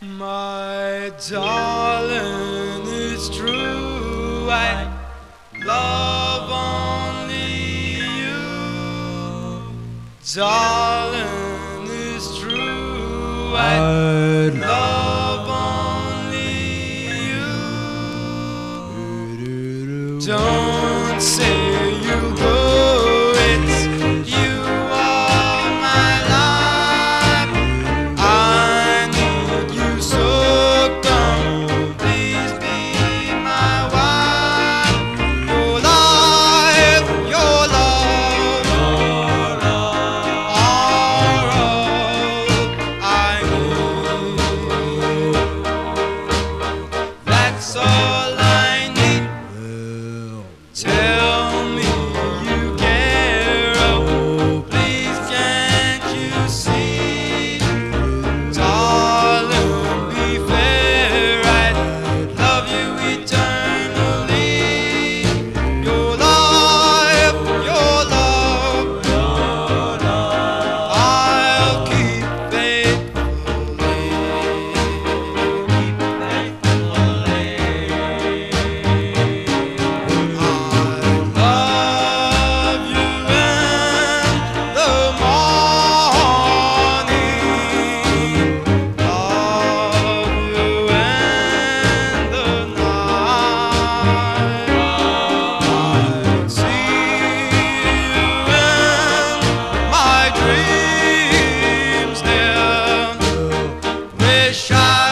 My darling, it's true, I love only you. Darling, it's true, I love only you. Don't say you'll go, it's you are my life. I need you, so come, please be my wife. Your life, your love are all I need. That's all I need. Tell me you care, oh please can't you see? Darling, be fair, I'd love you eternally. Your life, your love, I'll keep faithfully. Love you in the morning, love you in the night. I see you in my dreams, dear. Wish I